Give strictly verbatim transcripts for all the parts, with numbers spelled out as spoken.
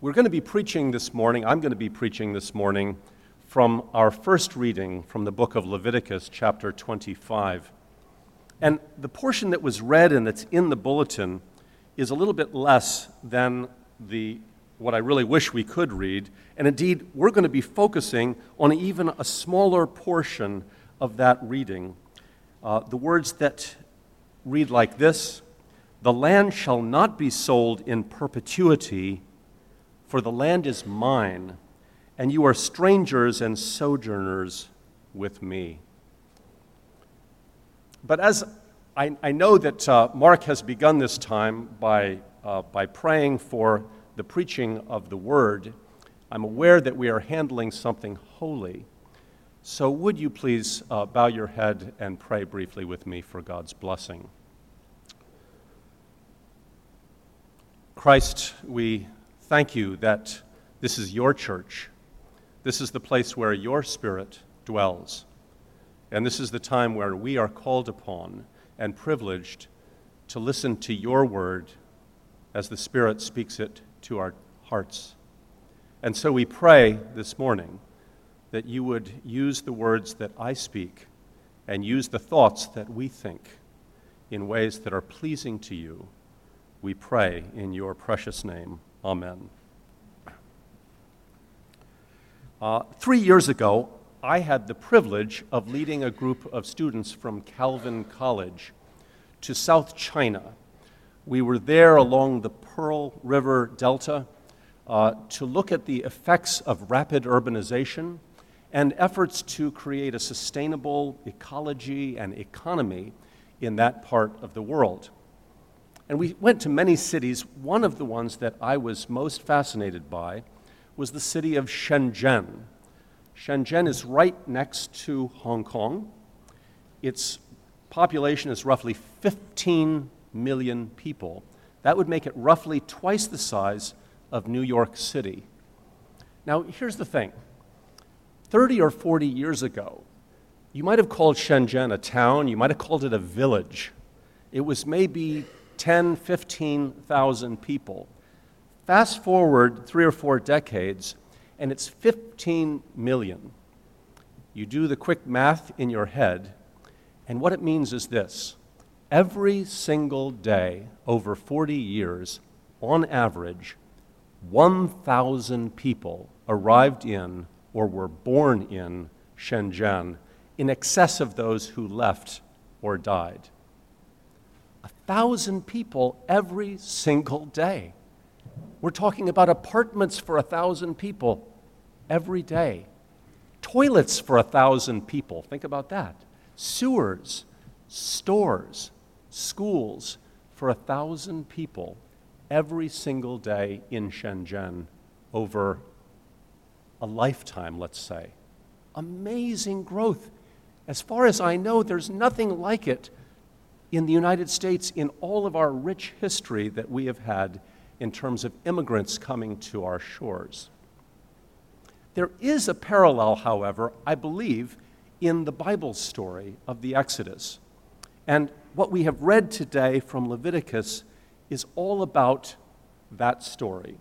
We're going to be preaching this morning, I'm going to be preaching this morning from our first reading from the book of Leviticus, chapter twenty-five. And the portion that was read and that's in the bulletin is a little bit less than the what I really wish we could read. And indeed, we're going to be focusing on even a smaller portion of that reading. Uh, the words that read like this: "The land shall not be sold in perpetuity, for the land is mine, and you are strangers and sojourners with me." But as I, I know that uh, Mark has begun this time by, uh, by praying for the preaching of the word, I'm aware that we are handling something holy. So would you please uh, bow your head and pray briefly with me for God's blessing. Christ, we thank you that this is your church. This is the place where your Spirit dwells. And this is the time where we are called upon and privileged to listen to your word as the Spirit speaks it to our hearts. And so we pray this morning that you would use the words that I speak and use the thoughts that we think in ways that are pleasing to you. We pray in your precious name. Amen. Uh, three years ago, I had the privilege of leading a group of students from Calvin College to South China. We were there along the Pearl River Delta uh, to look at the effects of rapid urbanization and efforts to create a sustainable ecology and economy in that part of the world. And we went to many cities. One of the ones that I was most fascinated by was the city of Shenzhen. Shenzhen is right next to Hong Kong. Its population is roughly fifteen million people. That would make it roughly twice the size of New York City. Now, here's the thing. thirty or forty years ago, you might have called Shenzhen a town, you might have called it a village. It was maybe ten, fifteen thousand people. Fast forward three or four decades, and it's fifteen million. You do the quick math in your head, and what it means is this: every single day over forty years, on average, one thousand people arrived in or were born in Shenzhen, in excess of those who left or died. A thousand people every single day. We're talking about apartments for a thousand people every day. Toilets for a thousand people. Think about that. Sewers, stores, schools for a thousand people every single day in Shenzhen over a lifetime, let's say. Amazing growth. As far as I know, there's nothing like it in the United States in all of our rich history that we have had in terms of immigrants coming to our shores. There is a parallel, however, I believe, in the Bible story of the Exodus. And what we have read today from Leviticus is all about that story.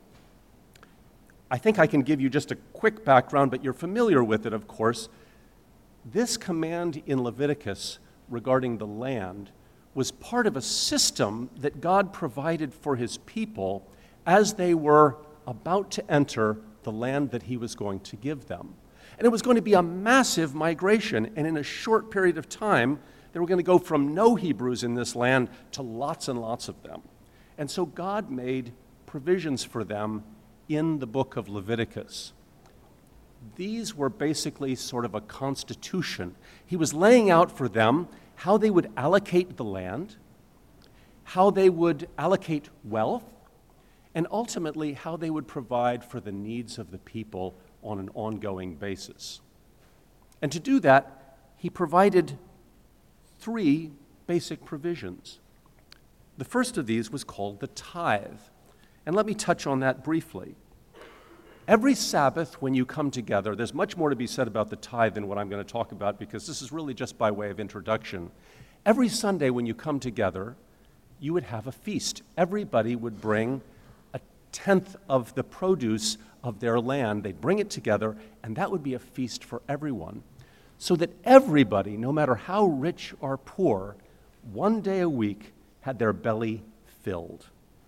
I think I can give you just a quick background, but you're familiar with it, of course. This command in Leviticus regarding the land was part of a system that God provided for his people as they were about to enter the land that he was going to give them. And it was going to be a massive migration, and in a short period of time, they were going to go from no Hebrews in this land to lots and lots of them. And so God made provisions for them in the book of Leviticus. These were basically sort of a constitution. He was laying out for them how they would allocate the land, how they would allocate wealth, and ultimately how they would provide for the needs of the people on an ongoing basis. And to do that, he provided three basic provisions. The first of these was called the tithe. And let me touch on that briefly. Every Sabbath when you come together, there's much more to be said about the tithe than what I'm going to talk about because this is really just by way of introduction. Every Sunday when you come together, you would have a feast. Everybody would bring a tenth of the produce of their land. They'd bring it together, and that would be a feast for everyone, so that everybody, no matter how rich or poor, one day a week had their belly filled.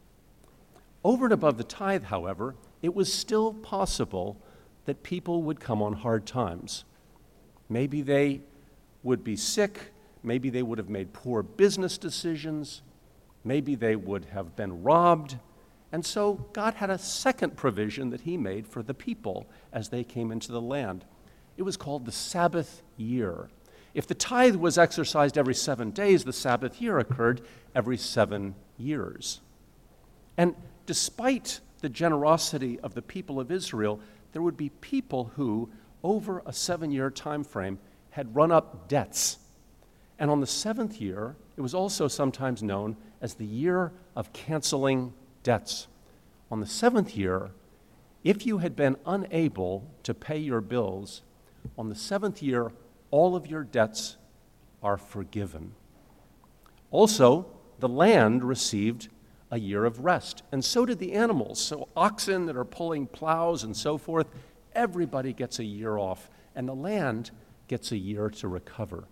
Over and above the tithe, however, it was still possible that people would come on hard times. Maybe they would be sick, maybe they would have made poor business decisions, maybe they would have been robbed, and so God had a second provision that he made for the people as they came into the land. It was called the Sabbath year. If the tithe was exercised every seven days, the Sabbath year occurred every seven years. And despite the generosity of the people of Israel, there would be people who, over a seven-year time frame, had run up debts. And on the seventh year, it was also sometimes known as the year of canceling debts. On the seventh year, if you had been unable to pay your bills, on the seventh year, all of your debts are forgiven. Also, the land received a year of rest, and so did the animals. So oxen that are pulling plows and so forth, everybody gets a year off, and the land gets a year to recover.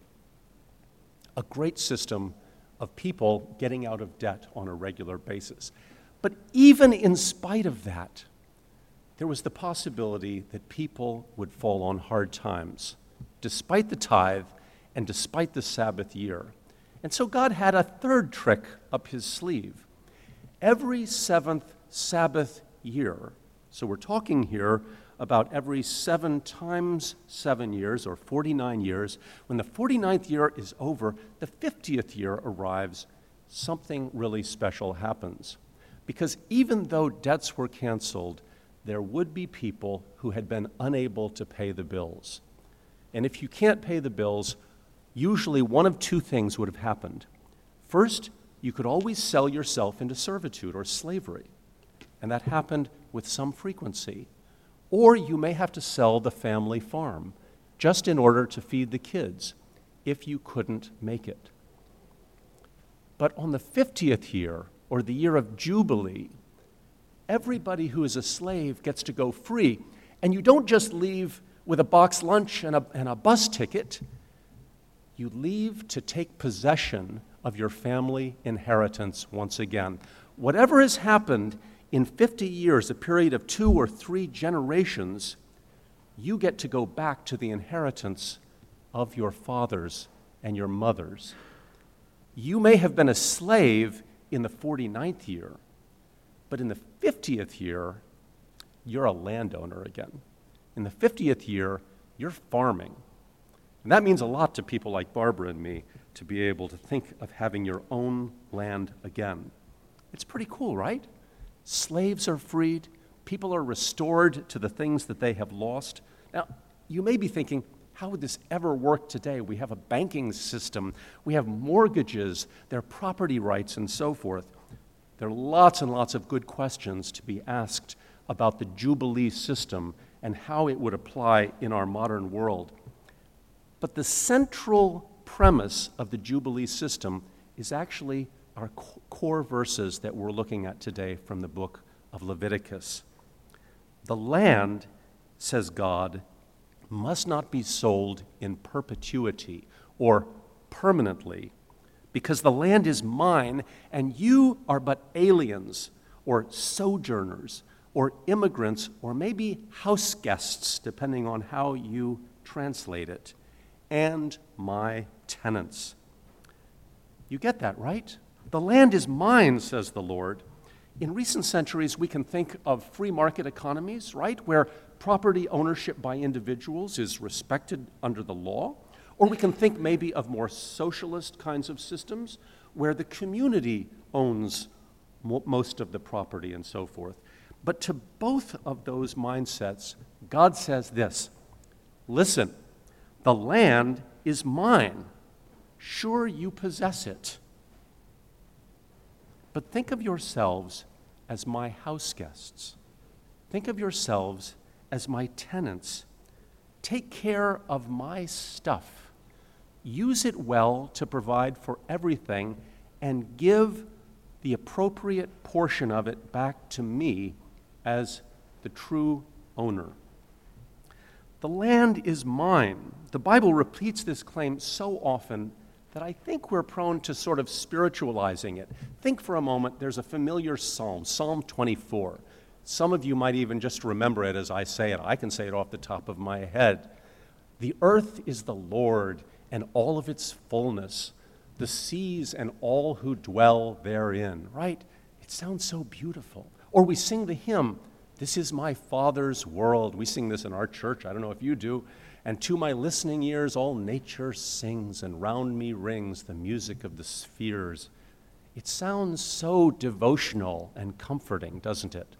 A great system of people getting out of debt on a regular basis. But even in spite of that, there was the possibility that people would fall on hard times, despite the tithe and despite the Sabbath year. And so God had a third trick up his sleeve. Every seventh Sabbath year, so we're talking here about every seven times seven years, or forty-nine years, when the forty-ninth year is over, the fiftieth year arrives, something really special happens. Because even though debts were canceled, there would be people who had been unable to pay the bills. And if you can't pay the bills, usually one of two things would have happened. First, you could always sell yourself into servitude or slavery, and that happened with some frequency. Or you may have to sell the family farm just in order to feed the kids if you couldn't make it. But on the fiftieth year, or the year of Jubilee, everybody who is a slave gets to go free, and you don't just leave with a box lunch and a, and a bus ticket. You leave to take possession of your family inheritance once again. Whatever has happened in fifty years, a period of two or three generations, you get to go back to the inheritance of your fathers and your mothers. You may have been a slave in the forty-ninth year, but in the fiftieth year, you're a landowner again. In the fiftieth year, you're farming. And that means a lot to people like Barbara and me, to be able to think of having your own land again. It's pretty cool, right? Slaves are freed. People are restored to the things that they have lost. Now, you may be thinking, how would this ever work today? We have a banking system. We have mortgages. There are property rights and so forth. There are lots and lots of good questions to be asked about the Jubilee system and how it would apply in our modern world. But the central premise of the Jubilee system is actually our core verses that we're looking at today from the book of Leviticus. The land, says God, must not be sold in perpetuity or permanently, because the land is mine, and you are but aliens or sojourners or immigrants or maybe house guests, depending on how you translate it, and my tenants. You get that, right? The land is mine, says the Lord. In recent centuries, we can think of free market economies, right, where property ownership by individuals is respected under the law. Or we can think maybe of more socialist kinds of systems where the community owns mo- most of the property and so forth. But to both of those mindsets, God says this: listen, the land is mine. Sure, you possess it. But think of yourselves as my house guests. Think of yourselves as my tenants. Take care of my stuff. Use it well to provide for everything, and give the appropriate portion of it back to me as the true owner. The land is mine. The Bible repeats this claim so often that I think we're prone to sort of spiritualizing it. Think for a moment, there's a familiar psalm, Psalm twenty-four. Some of you might even just remember it as I say it. I can say it off the top of my head. The earth is the Lord and all of its fullness, the seas and all who dwell therein, right? It sounds so beautiful. Or we sing the hymn, "This is my Father's world." We sing this in our church. I don't know if you do. "And to my listening ears all nature sings, and round me rings the music of the spheres." It sounds so devotional and comforting, doesn't it?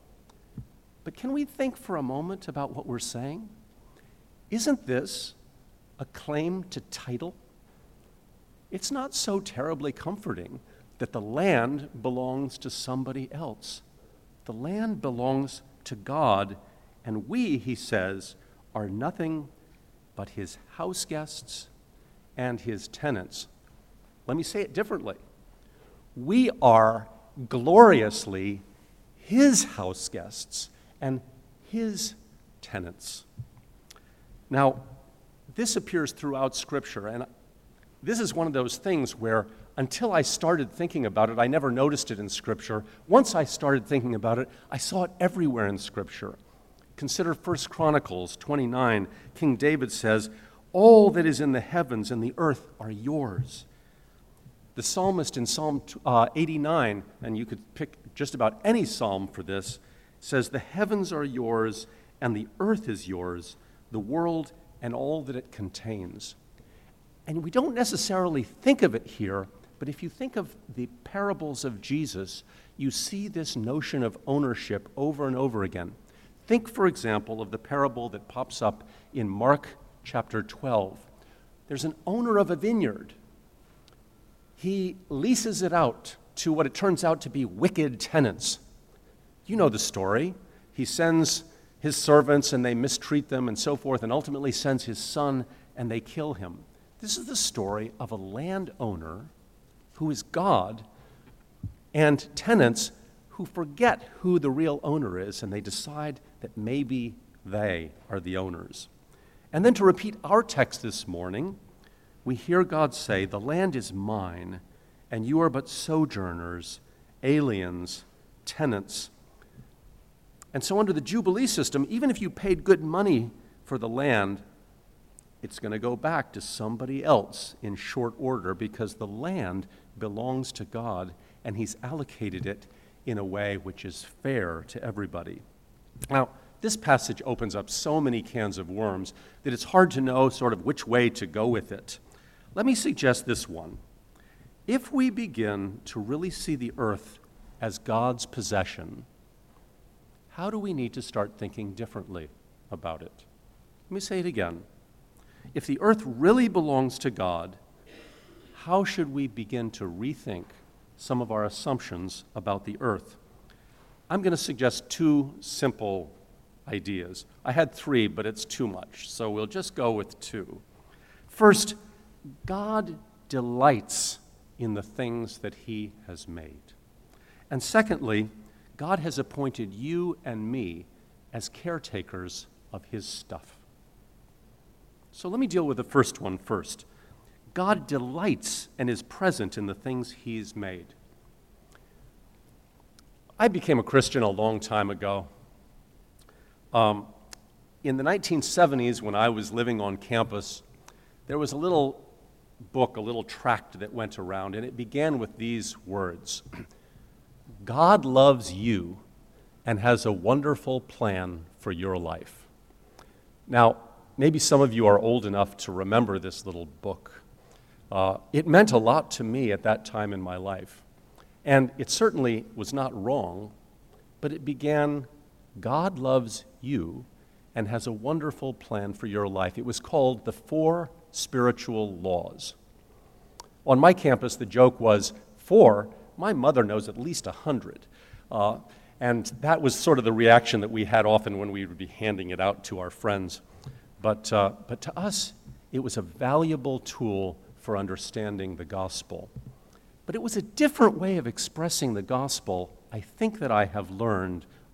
But can we think for a moment about what we're saying? Isn't this a claim to title? It's not so terribly comforting that the land belongs to somebody else. The land belongs to God, and we, he says, are nothing but his house guests and his tenants. Let me say it differently. We are gloriously his house guests and his tenants. Now, this appears throughout Scripture, and this is one of those things where until I started thinking about it, I never noticed it in Scripture. Once I started thinking about it, I saw it everywhere in Scripture. Consider First Chronicles twenty-nine. King David says, "All that is in the heavens and the earth are yours." The psalmist in Psalm uh, eighty-nine, and you could pick just about any psalm for this, says, "The heavens are yours and the earth is yours, the world and all that it contains." And we don't necessarily think of it here, but if you think of the parables of Jesus, you see this notion of ownership over and over again. Think, for example, of the parable that pops up in Mark chapter twelve. There's an owner of a vineyard. He leases it out to what it turns out to be wicked tenants. You know the story. He sends his servants and they mistreat them and so forth, and ultimately sends his son and they kill him. This is the story of a landowner who is God and tenants who forget who the real owner is, and they decide that maybe they are the owners. And then to repeat our text this morning, we hear God say, "The land is mine, and you are but sojourners, aliens, tenants." And so under the Jubilee system, even if you paid good money for the land, it's going to go back to somebody else in short order because the land belongs to God, and he's allocated it in a way which is fair to everybody. Now, this passage opens up so many cans of worms that it's hard to know sort of which way to go with it. Let me suggest this one. If we begin to really see the earth as God's possession, how do we need to start thinking differently about it? Let me say it again. If the earth really belongs to God, how should we begin to rethink some of our assumptions about the earth? I'm going to suggest two simple ideas. I had three, but it's too much, so we'll just go with two. First, God delights in the things that he has made. And secondly, God has appointed you and me as caretakers of his stuff. So let me deal with the first one first. God delights and is present in the things he's made. I became a Christian a long time ago. Um, in the nineteen seventies, when I was living on campus, there was a little book, a little tract that went around, and it began with these words: "God loves you and has a wonderful plan for your life." Now, maybe some of you are old enough to remember this little book. Uh, it meant a lot to me at that time in my life. And it certainly was not wrong, but it began, "God loves you and has a wonderful plan for your life." It was called The Four Spiritual Laws. On my campus, the joke was, four, my mother knows at least a hundred. Uh, and that was sort of the reaction that we had often when we would be handing it out to our friends. But, uh, but to us, it was a valuable tool for understanding the gospel. But it was a different way of expressing the gospel, I think, that I have learned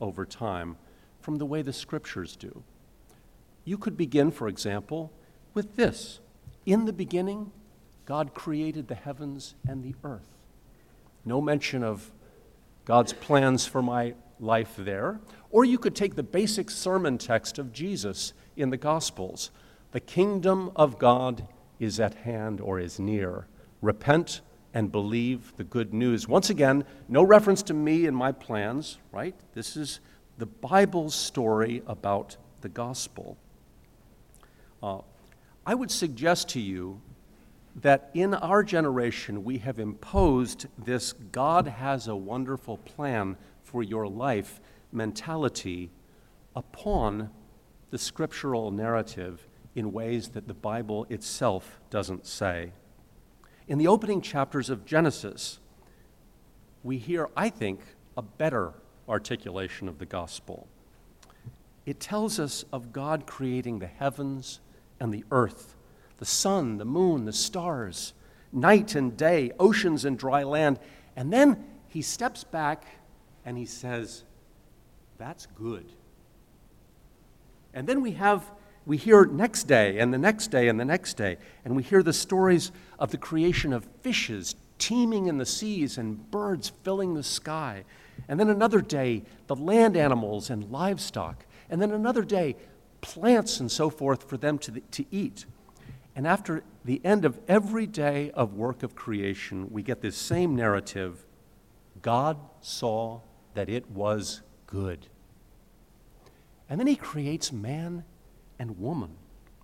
over time from the way the Scriptures do. You could begin, for example, with this. In the beginning, God created the heavens and the earth. No mention of God's plans for my life there. Or you could take the basic sermon text of Jesus in the Gospels. The kingdom of God is at hand or is near. Repent and believe the good news. Once again, no reference to me and my plans, right? This is the Bible's story about the gospel. Uh, I would suggest to you that in our generation we have imposed this God has a wonderful plan for your life mentality upon the scriptural narrative in ways that the Bible itself doesn't say. In the opening chapters of Genesis, we hear, I think, a better articulation of the gospel. It tells us of God creating the heavens and the earth, the sun, the moon, the stars, night and day, oceans and dry land. And then he steps back and he says, that's good. And then we have, we hear next day and the next day and the next day, and we hear the stories of the creation of fishes teeming in the seas and birds filling the sky. And then another day, the land animals and livestock. And then another day, plants and so forth for them to, to eat. And after the end of every day of work of creation, we get this same narrative. God saw that it was good. And then he creates man and woman.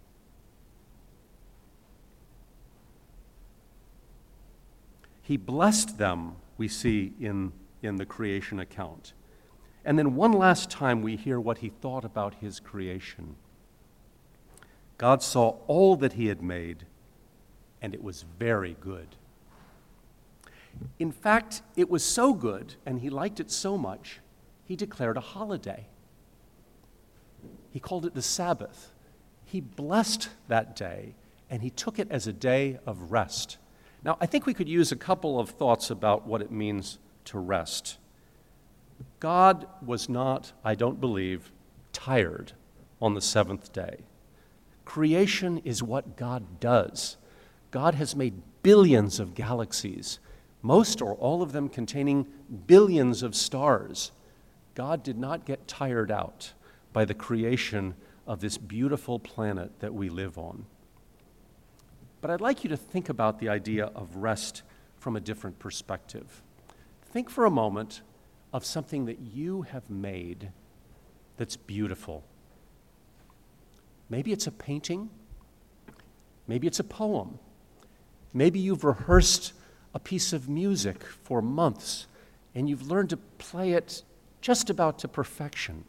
He blessed them, we see in, in the creation account. And then one last time we hear what he thought about his creation. God saw all that he had made, and it was very good. In fact, it was so good, and he liked it so much, he declared a holiday. He called it the Sabbath. He blessed that day, and he took it as a day of rest. Now, I think we could use a couple of thoughts about what it means to rest. God was not, I don't believe, tired on the seventh day. Creation is what God does. God has made billions of galaxies, most or all of them containing billions of stars. God did not get tired out by the creation of this beautiful planet that we live on. But I'd like you to think about the idea of rest from a different perspective. Think for a moment of something that you have made that's beautiful. Maybe it's a painting. Maybe it's a poem. Maybe you've rehearsed a piece of music for months and you've learned to play it just about to perfection.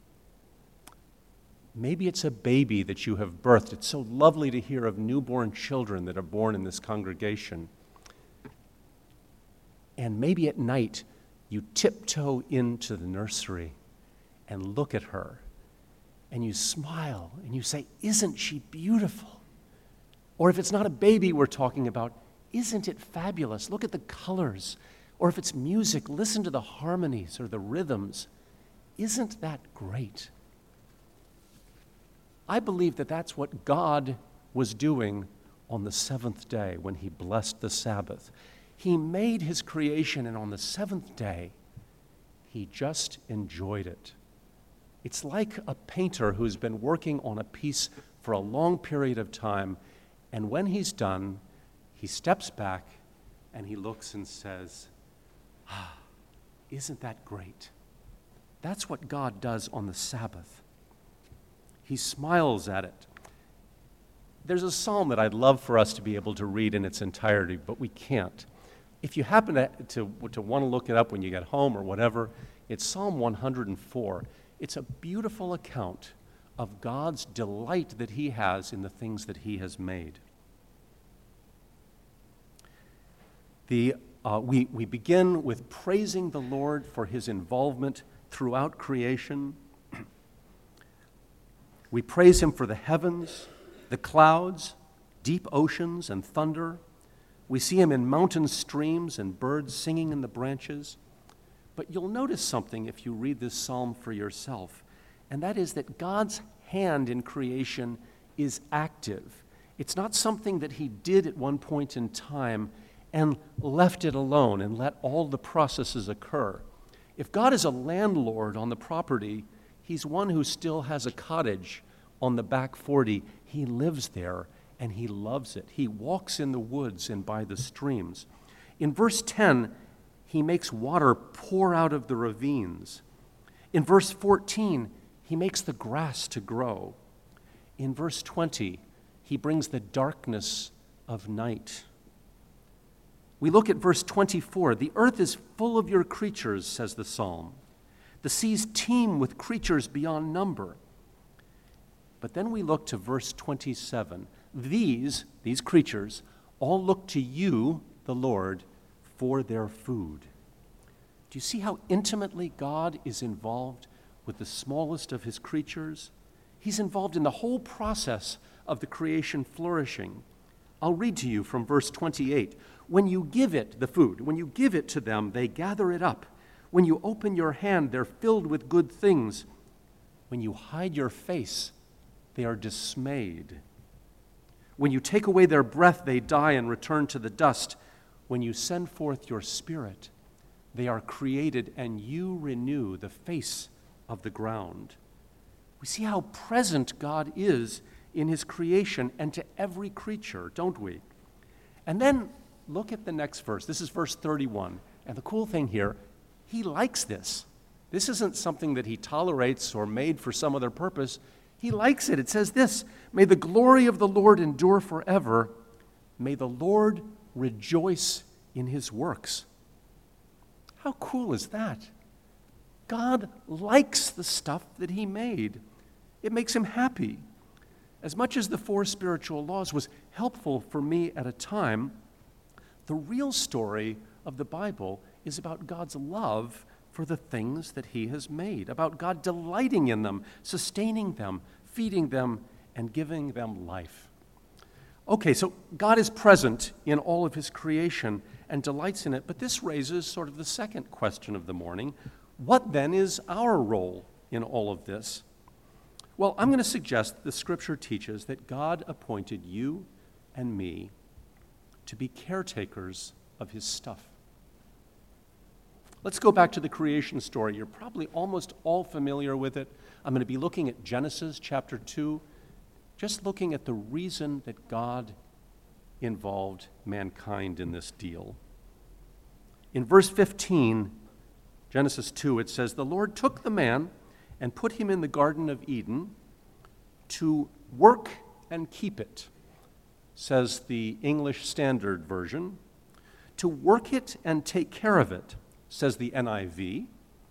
Maybe it's a baby that you have birthed. It's so lovely to hear of newborn children that are born in this congregation. And maybe at night you tiptoe into the nursery and look at her and you smile and you say, isn't she beautiful? Or if it's not a baby we're talking about, isn't it fabulous? Look at the colors. Or if it's music, listen to the harmonies or the rhythms. Isn't that great? I believe that that's what God was doing on the seventh day when he blessed the Sabbath. He made his creation, and on the seventh day, he just enjoyed it. It's like a painter who's been working on a piece for a long period of time, and when he's done, he steps back and he looks and says, ah, isn't that great? That's what God does on the Sabbath. He smiles at it. There's a psalm that I'd love for us to be able to read in its entirety, but we can't. If you happen to, to, to want to look it up when you get home or whatever, it's Psalm one hundred four. It's a beautiful account of God's delight that he has in the things that he has made. The, uh, we, we begin with praising the Lord for his involvement throughout creation. We praise him for the heavens, the clouds, deep oceans, and thunder. We see him in mountain streams and birds singing in the branches. But you'll notice something if you read this psalm for yourself, and that is that God's hand in creation is active. It's not something that he did at one point in time and left it alone and let all the processes occur. If God is a landlord on the property, he's one who still has a cottage on the back forty. He lives there and he loves it. He walks in the woods and by the streams. In verse ten, he makes water pour out of the ravines. In verse fourteen, he makes the grass to grow. In verse twenty, he brings the darkness of night. We look at verse twenty-four. The earth is full of your creatures, says the psalm. The seas teem with creatures beyond number. But then we look to verse twenty-seven. These, these creatures, all look to you, the Lord, for their food. Do you see how intimately God is involved with the smallest of his creatures? He's involved in the whole process of the creation flourishing. I'll read to you from verse twenty-eight. When you give it the food, when you give it to them, they gather it up. When you open your hand, they're filled with good things. When you hide your face, they are dismayed. When you take away their breath, they die and return to the dust. When you send forth your spirit, they are created, and you renew the face of the ground. We see how present God is in his creation and to every creature, don't we? And then look at the next verse. This is verse thirty-one. And the cool thing here, he likes this. This isn't something that he tolerates or made for some other purpose. He likes it. It says this, may the glory of the Lord endure forever. May the Lord rejoice in his works. How cool is that? God likes the stuff that he made. It makes him happy. As much as the four spiritual laws was helpful for me at a time, the real story of the Bible is about God's love for the things that he has made, about God delighting in them, sustaining them, feeding them, and giving them life. Okay, so God is present in all of his creation and delights in it, but this raises sort of the second question of the morning. What then is our role in all of this? Well, I'm going to suggest that the Scripture teaches that God appointed you and me to be caretakers of his stuff. Let's go back to the creation story. You're probably almost all familiar with it. I'm going to be looking at Genesis chapter two, just looking at the reason that God involved mankind in this deal. In verse fifteen, Genesis two, it says, the Lord took the man and put him in the Garden of Eden to work and keep it, says the English Standard Version. To work it and take care of it, says the N I V.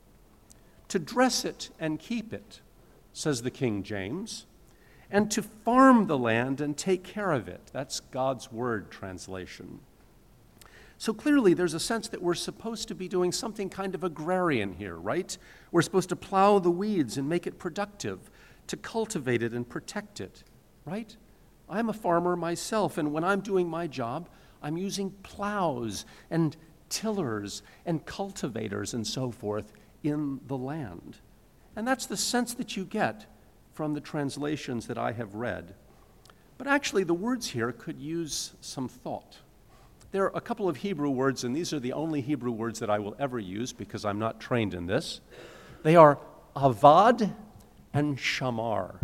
To dress it and keep it, says the King James. And to farm the land and take care of it. That's God's Word translation. So clearly there's a sense that we're supposed to be doing something kind of agrarian here, right? We're supposed to plow the weeds and make it productive, to cultivate it and protect it, right? I'm a farmer myself, and when I'm doing my job, I'm using plows and tillers and cultivators and so forth in the land. And that's the sense that you get from the translations that I have read. But actually, the words here could use some thought. There are a couple of Hebrew words, and these are the only Hebrew words that I will ever use because I'm not trained in this. They are avad and shamar.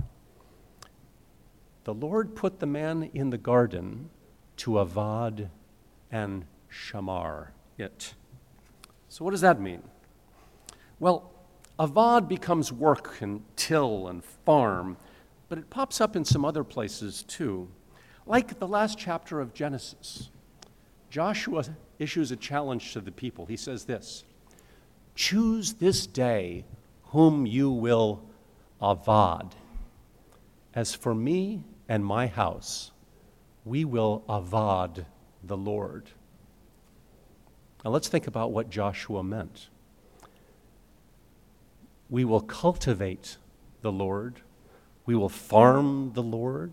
The Lord put the man in the garden to avad and shamar it. So what does that mean? Well, avad becomes work and till and farm, but it pops up in some other places too. Like the last chapter of Genesis, Joshua issues a challenge to the people. He says this, choose this day whom you will avad. As for me and my house, we will avad the Lord. Now let's think about what Joshua meant. We will cultivate the Lord. We will farm the Lord.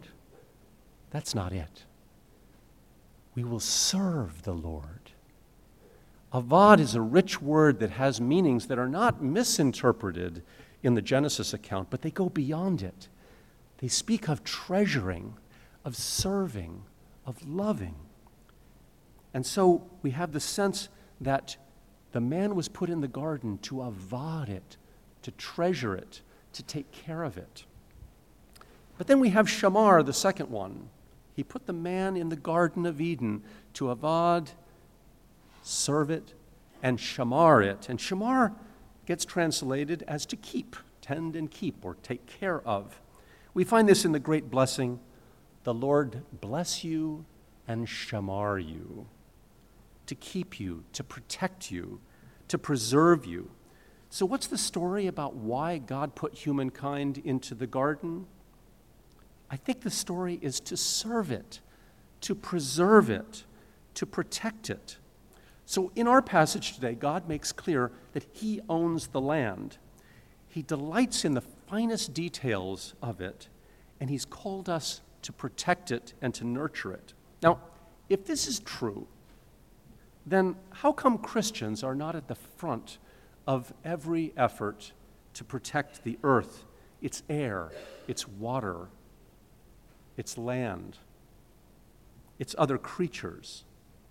That's not it. We will serve the Lord. Avad is a rich word that has meanings that are not misinterpreted in the Genesis account, but they go beyond it. They speak of treasuring, of serving, of loving. And so we have the sense that the man was put in the garden to avad it, to treasure it, to take care of it. But then we have Shamar, the second one. He put the man in the Garden of Eden to avad, serve it, and shamar it. And shamar gets translated as to keep, tend and keep, or take care of. We find this in the great blessing, the Lord bless you and shamar you, to keep you, to protect you, to preserve you. So what's the story about why God put humankind into the garden? I think the story is to serve it, to preserve it, to protect it. So in our passage today, God makes clear that he owns the land. He delights in the finest details of it, and he's called us to protect it and to nurture it. Now, if this is true, then how come Christians are not at the front of every effort to protect the earth, its air, its water, its land, its other creatures?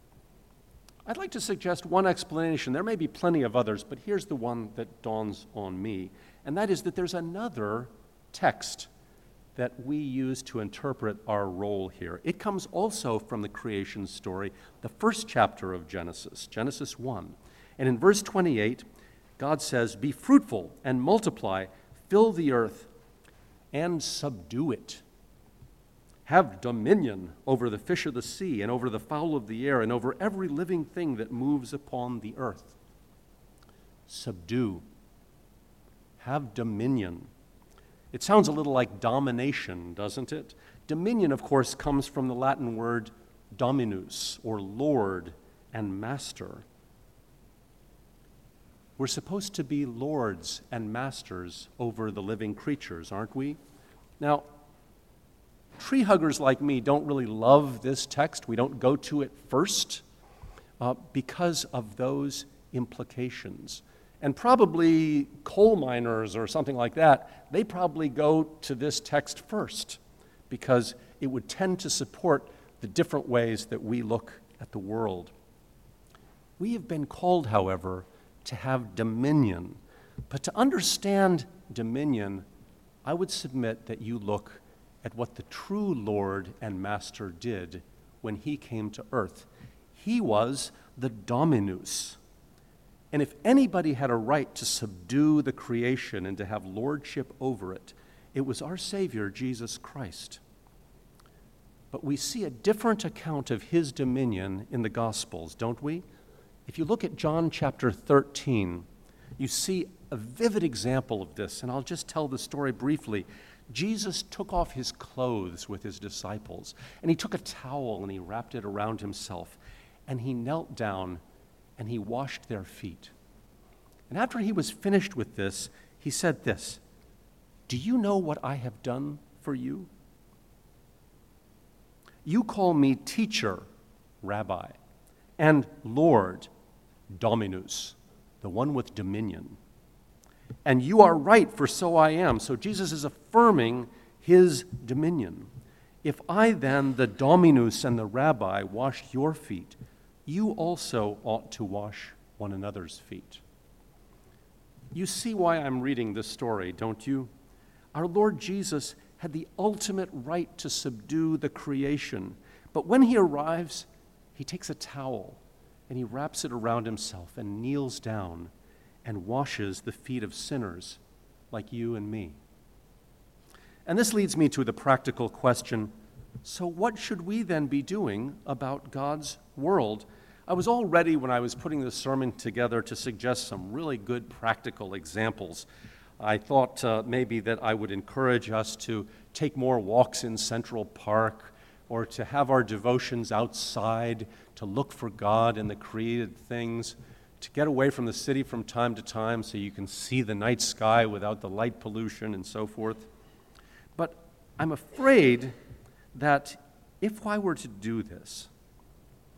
I'd like to suggest one explanation. There may be plenty of others, but here's the one that dawns on me, and that is that there's another text that we use to interpret our role here. It comes also from the creation story, the first chapter of Genesis, Genesis one. And in verse twenty-eight, God says, "Be fruitful and multiply, fill the earth and subdue it. Have dominion over the fish of the sea and over the fowl of the air and over every living thing that moves upon the earth." Subdue. Have dominion. It sounds a little like domination, doesn't it? Dominion, of course, comes from the Latin word dominus, or lord and master. We're supposed to be lords and masters over the living creatures, aren't we? Now, tree huggers like me don't really love this text. We don't go to it first uh, because of those implications. And probably coal miners or something like that, they probably go to this text first because it would tend to support the different ways that we look at the world. We have been called, however, to have dominion. But to understand dominion, I would submit that you look at what the true Lord and Master did when he came to earth. He was the dominus. And if anybody had a right to subdue the creation and to have lordship over it, it was our Savior, Jesus Christ. But we see a different account of his dominion in the Gospels, don't we? If you look at John chapter thirteen, you see a vivid example of this, and I'll just tell the story briefly. Jesus took off his clothes with his disciples, and he took a towel and he wrapped it around himself, and he knelt down and he washed their feet. And after he was finished with this, he said this, "Do you know what I have done for you? You call me teacher, rabbi, and Lord, dominus, the one with dominion. And you are right, for so I am." So Jesus is affirming his dominion. "If I then, the dominus and the rabbi, washed your feet, you also ought to wash one another's feet." You see why I'm reading this story, don't you? Our Lord Jesus had the ultimate right to subdue the creation. But when he arrives, he takes a towel and he wraps it around himself and kneels down and washes the feet of sinners like you and me. And this leads me to the practical question, so what should we then be doing about God's world? I was all ready when I was putting this sermon together to suggest some really good practical examples. I thought uh, maybe that I would encourage us to take more walks in Central Park, or to have our devotions outside, to look for God in the created things, to get away from the city from time to time so you can see the night sky without the light pollution and so forth. But I'm afraid that if I were to do this,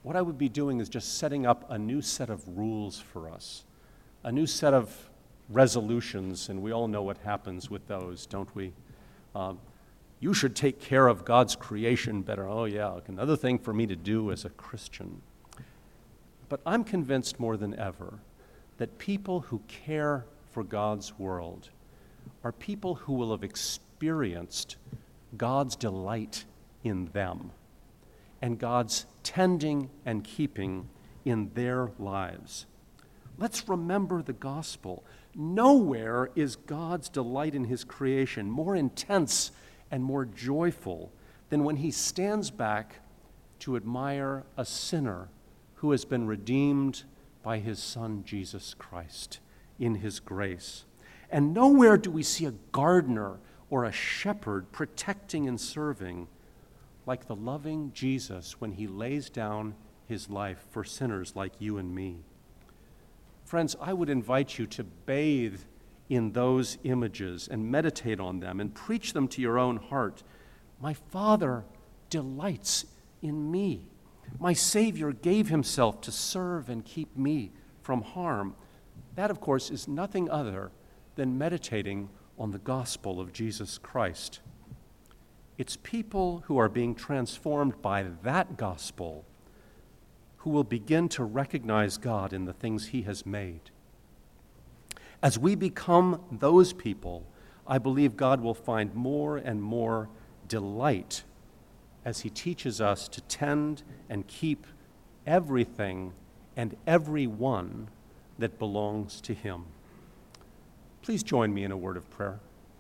what I would be doing is just setting up a new set of rules for us, a new set of resolutions, and we all know what happens with those, don't we? Um, you should take care of God's creation better. Oh, yeah, another thing for me to do as a Christian. But I'm convinced more than ever that people who care for God's world are people who will have experienced God's delight in them and God's tending and keeping in their lives. Let's remember the gospel. Nowhere is God's delight in his creation more intense and more joyful than when he stands back to admire a sinner who has been redeemed by his Son, Jesus Christ, in his grace. And nowhere do we see a gardener or a shepherd protecting and serving like the loving Jesus when he lays down his life for sinners like you and me. Friends, I would invite you to bathe in those images and meditate on them and preach them to your own heart. My Father delights in me. My Savior gave himself to serve and keep me from harm. That, of course, is nothing other than meditating on the gospel of Jesus Christ. It's people who are being transformed by that gospel who will begin to recognize God in the things he has made. As we become those people, I believe God will find more and more delight as he teaches us to tend and keep everything and everyone that belongs to him. Please join me in a word of prayer.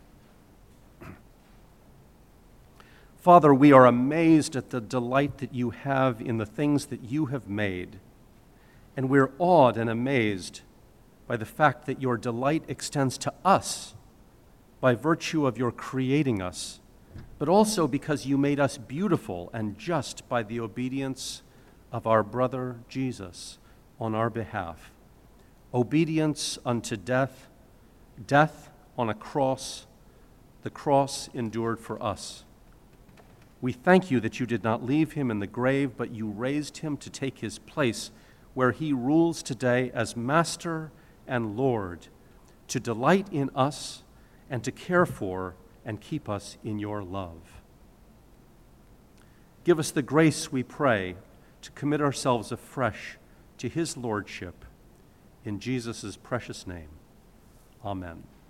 Father, we are amazed at the delight that you have in the things that you have made, and we're awed and amazed by the fact that your delight extends to us by virtue of your creating us, but also because you made us beautiful and just by the obedience of our brother Jesus on our behalf. Obedience unto death, death on a cross, the cross endured for us. We thank you that you did not leave him in the grave, but you raised him to take his place where he rules today as Master and Lord, to delight in us and to care for and keep us in your love. Give us the grace, we pray, to commit ourselves afresh to his lordship. In Jesus' precious name, amen.